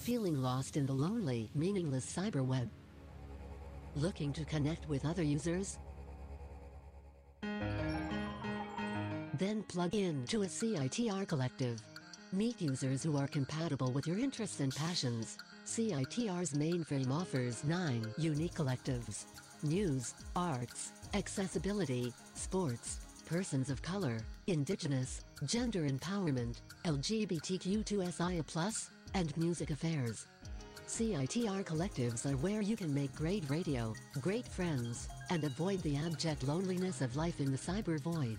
Feeling lost in the lonely, meaningless cyberweb? Looking to connect with other users? Then plug in to a CITR collective. Meet users who are compatible with your interests and passions. CITR's mainframe offers 9 unique collectives: news, arts, accessibility, sports, persons of color, indigenous, gender empowerment, LGBTQ2SIA+, and music affairs. CITR collectives are where you can make great radio, great friends, and avoid the abject loneliness of life in the cyber void.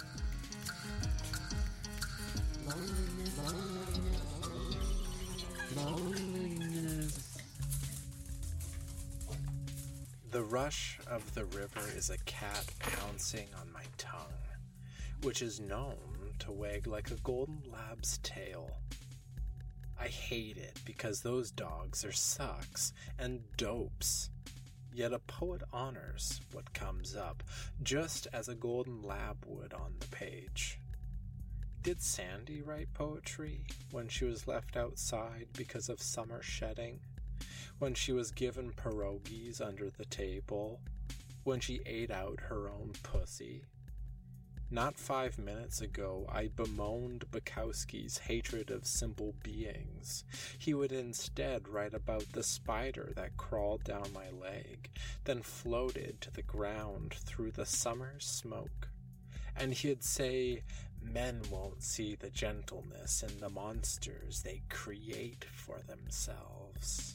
The rush of the river is a cat pouncing on my tongue, which is known to wag like a golden lab's tail. I hate it because those dogs are sucks and dopes. Yet a poet honors what comes up, just as a golden lab would on the page. Did Sandy write poetry when she was left outside because of summer shedding? When she was given pierogies under the table? When she ate out her own pussy? Not 5 minutes ago, I bemoaned Bukowski's hatred of simple beings. He would instead write about the spider that crawled down my leg, then floated to the ground through the summer smoke. And he'd say, men won't see the gentleness in the monsters they create for themselves.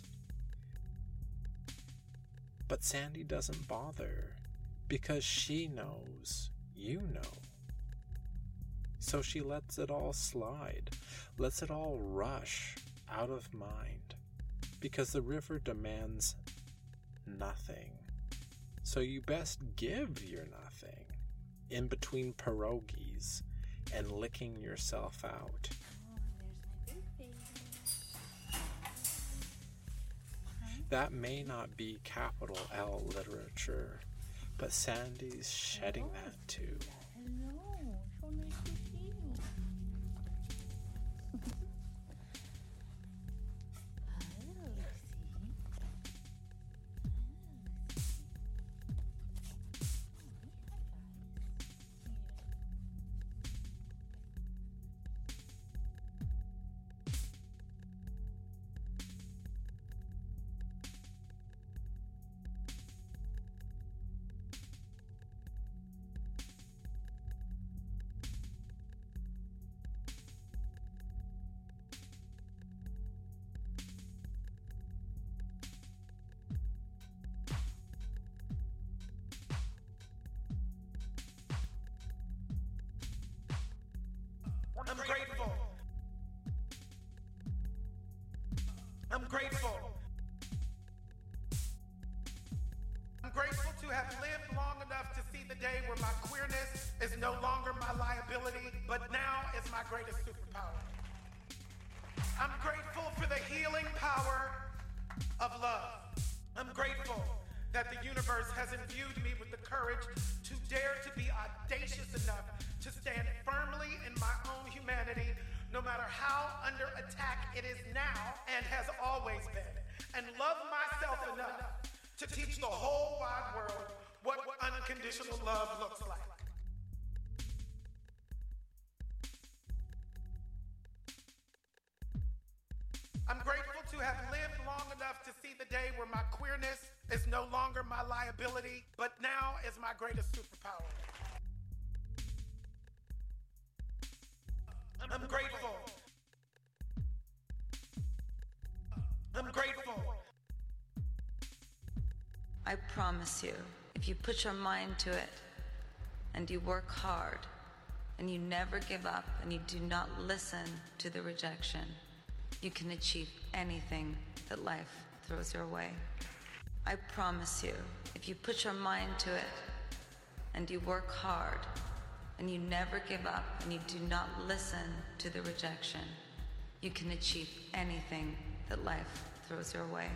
But Sandy doesn't bother, because she knows you know. So she lets it all slide, lets it all rush out of mind, because the river demands nothing. So you best give your nothing in between pierogies and licking yourself out. Oh, there's my birthday. That may not be capital L literature, but Sandy's shedding that too. Hello, so nice to see you. Hi, Lucy. I'm grateful. I'm grateful. I'm grateful to have lived long enough to see the day where my queerness is no longer my liability, but now is my greatest superpower. I'm grateful for the healing power of love. I'm grateful that the universe has imbued me with the courage to dare to be audacious enough to stand firmly in my own humanity, no matter how under attack it is now and has always been, and love myself enough to teach the whole wide world what unconditional love looks like. I'm grateful to have lived long enough to see the day where my queerness is no longer my liability, but now is my greatest superpower. I'm grateful. I'm grateful. I promise you, if you put your mind to it, and you work hard, and you never give up, and you do not listen to the rejection, you can achieve anything that life throws your way. I promise you, if you put your mind to it, and you work hard, and you never give up, and you do not listen to the rejection, you can achieve anything that life throws your way.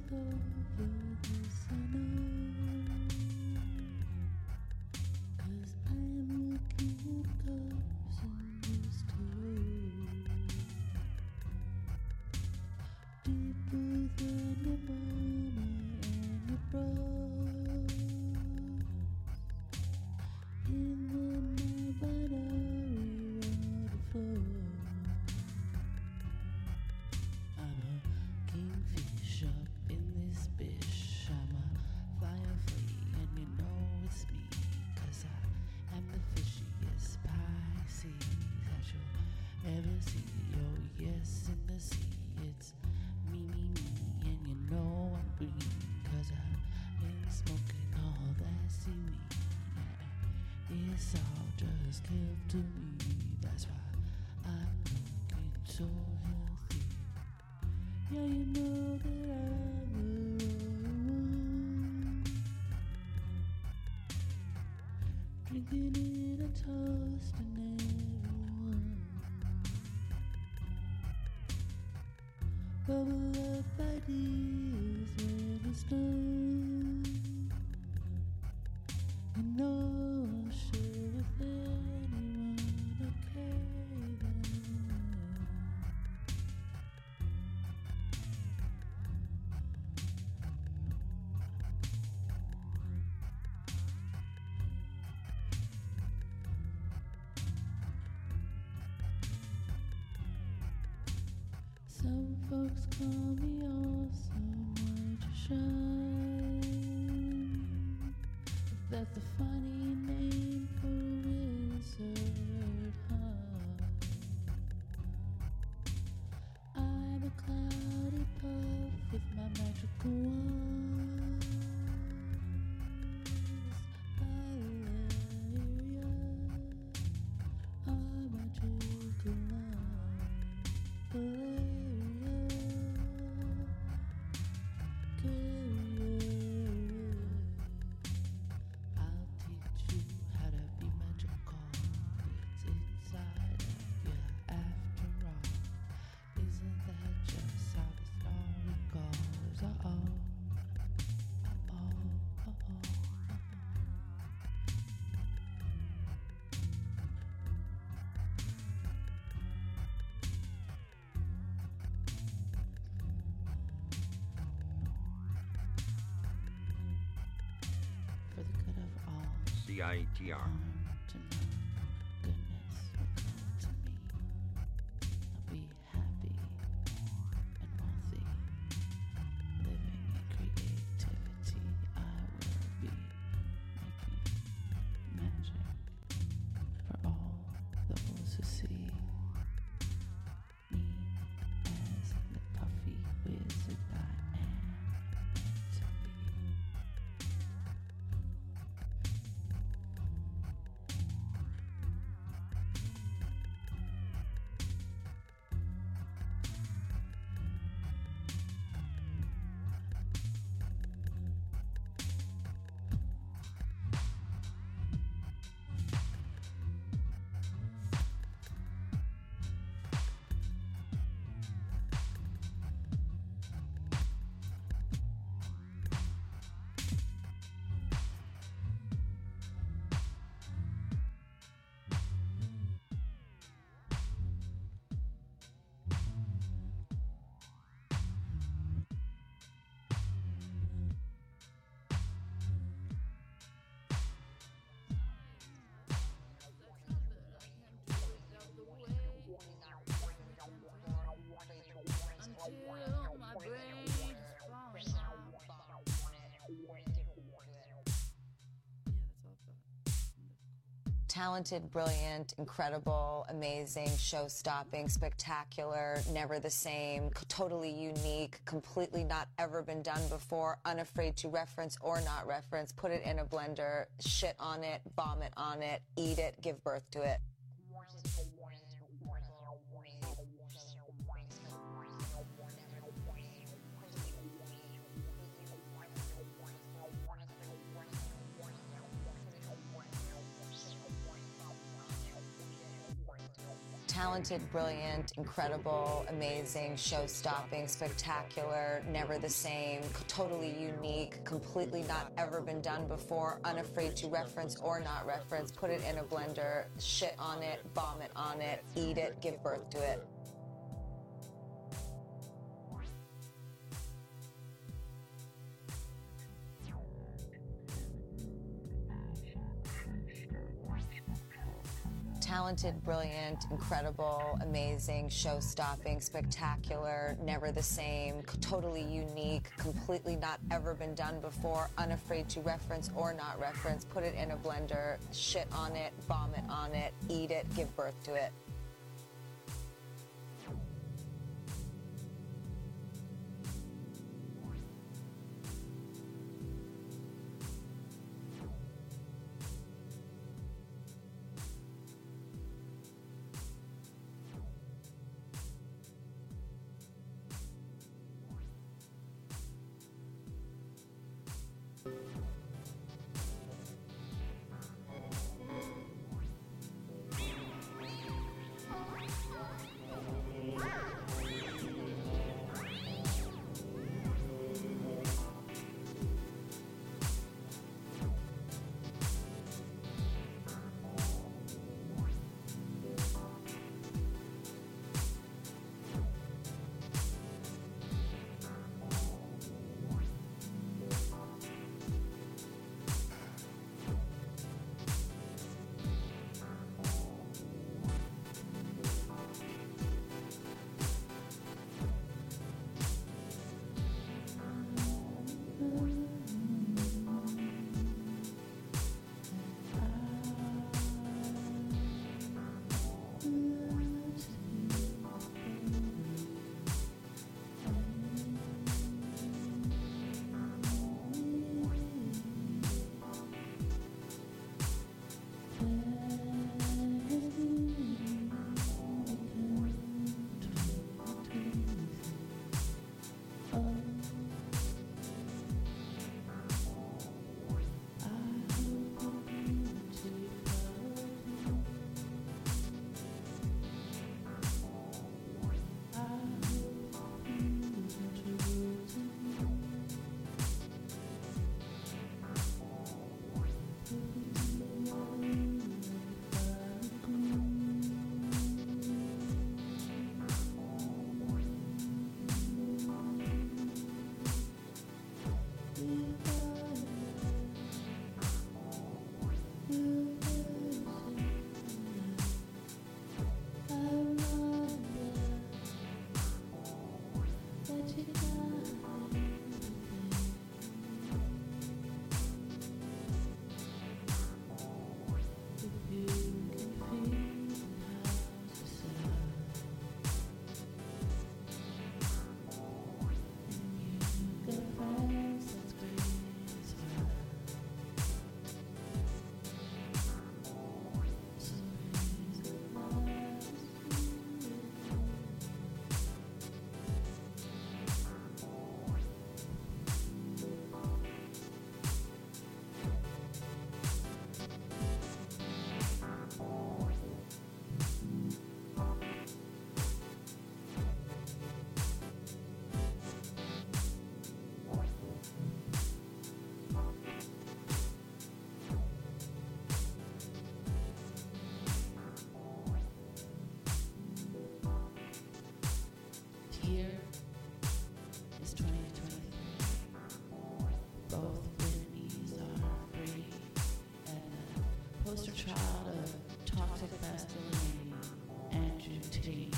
Some folks call me also magician. That's a funny name for a wizard, huh? I'm a cloudy puff with my magical wands. Valeria, our magical light. CITR. To know goodness will come to me. I'll be happy and wealthy, living in creativity. I will be making magic for all those who see me as the puffy wizard I am meant to be. Talented, brilliant, incredible, amazing, show-stopping, spectacular, never the same, totally unique, completely not ever been done before, unafraid to reference or not reference, put it in a blender, shit on it, vomit on it, eat it, give birth to it. Talented, brilliant, incredible, amazing, show-stopping, spectacular, never the same, totally unique, completely not ever been done before, unafraid to reference or not reference, put it in a blender, shit on it, vomit on it, eat it, give birth to it. Talented, brilliant, incredible, amazing, show-stopping, spectacular, never the same, totally unique, completely not ever been done before, unafraid to reference or not reference, put it in a blender, shit on it, vomit on it, eat it, give birth to it. poster child of toxic masculinity, Andrew Tate.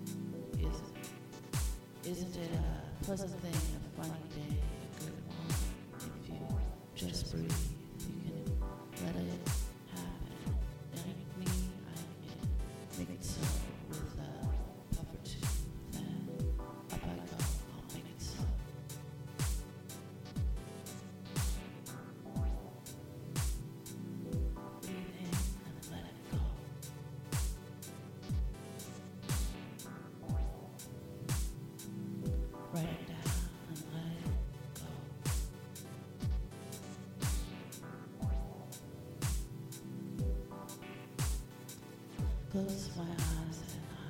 Isn't it a pleasant thing, a funny day, a good one? If you just breathe, you can let it happen. Like me, I can make it so with a puff or two. Then up I go, I'll make it so. Breathe in and let it go. Write it down and let it go. Close my eyes and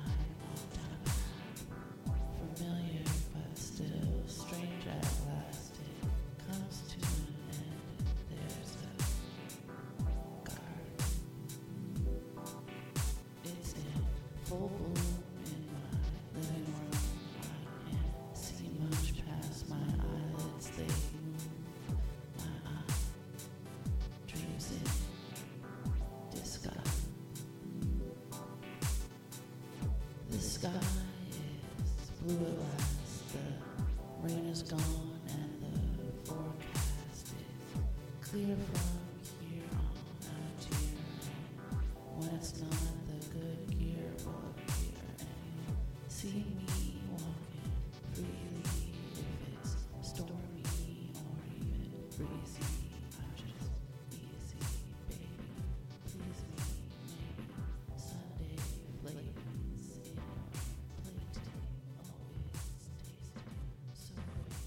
sky is blue at last, the rain is gone and the forecast is clear from here on out here. And when it's not, the good gear will appear and you see me walking freely. If it's stormy or even breezy, I'm just easy, baby. Please me, maybe Sunday flavors in your plate always tasted so great.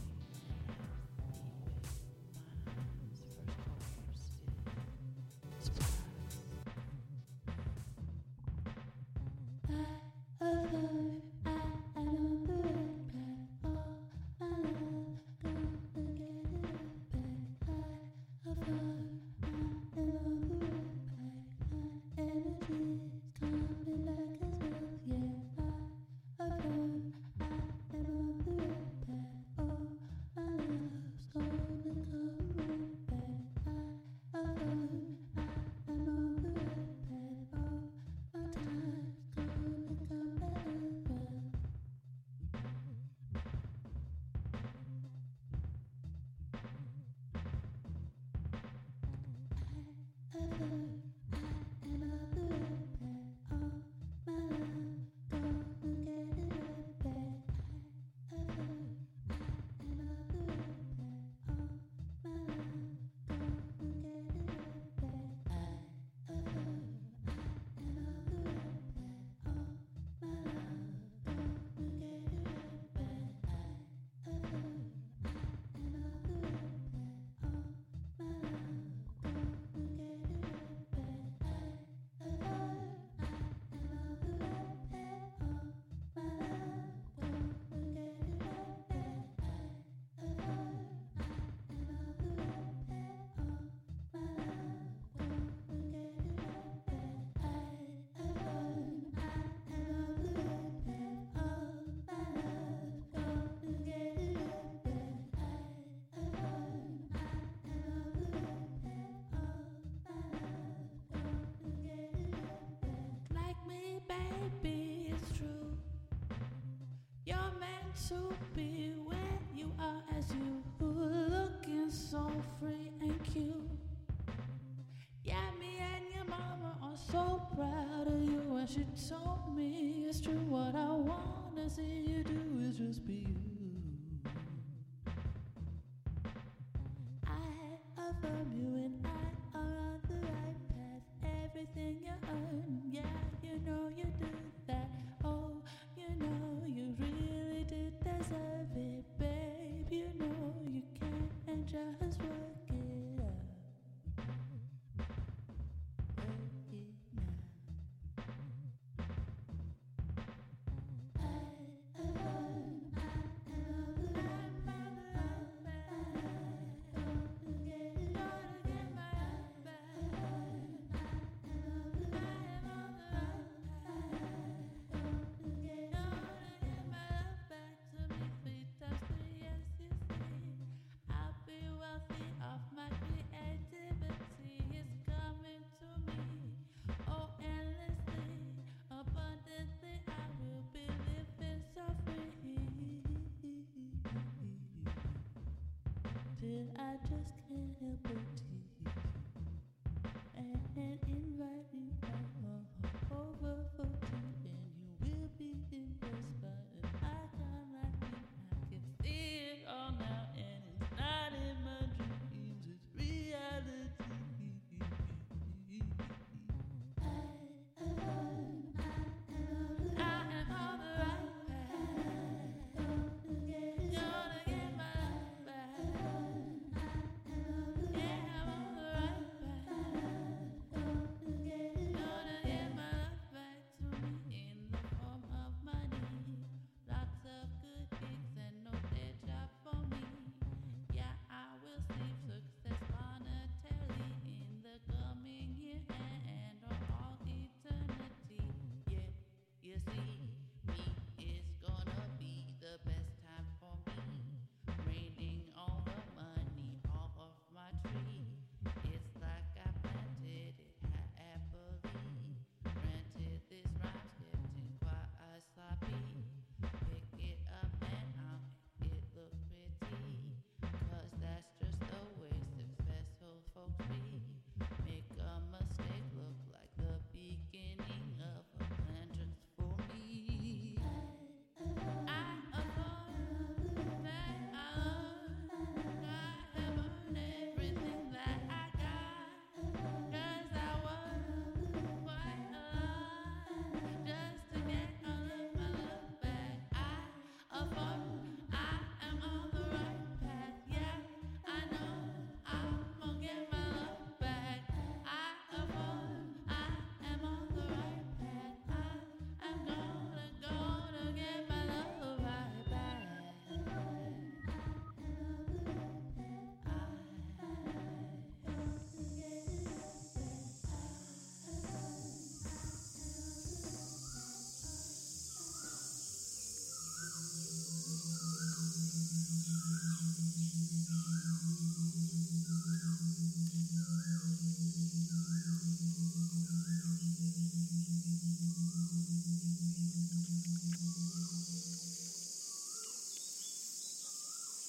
And I eat with my eyes. First baby, it's true. You're meant to be where you are as you, looking so free and cute. Yeah, me and your mama are so proud of you, and she told me it's true. What I wanna see you do is just be